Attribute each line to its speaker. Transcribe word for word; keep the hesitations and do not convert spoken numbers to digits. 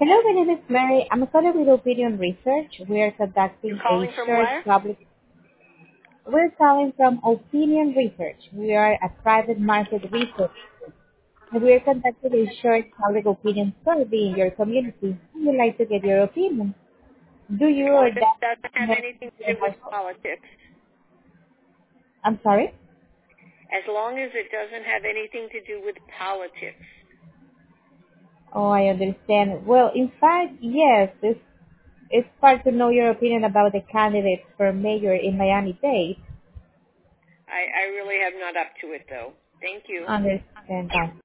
Speaker 1: Hello, my name is Mary. I'm a colleague with Opinion Research. We are
Speaker 2: You're
Speaker 1: conducting a
Speaker 2: calling from
Speaker 1: short
Speaker 2: where?
Speaker 1: public. We're calling from Opinion Research. We are a private market research. And we are conducting a short public opinion survey in your community. We would like to get your opinion. Do
Speaker 2: As
Speaker 1: you
Speaker 2: long
Speaker 1: or
Speaker 2: as it
Speaker 1: that
Speaker 2: doesn't have
Speaker 1: know
Speaker 2: anything to do with
Speaker 1: about?
Speaker 2: politics.
Speaker 1: I'm sorry.
Speaker 2: As long as it doesn't have anything to do with politics.
Speaker 1: Oh, I understand. Well, in fact, yes. It's it's hard to know your opinion about the candidates for mayor in Miami-Dade.
Speaker 2: I, I really have not up to it though. Thank you.
Speaker 1: Understand that.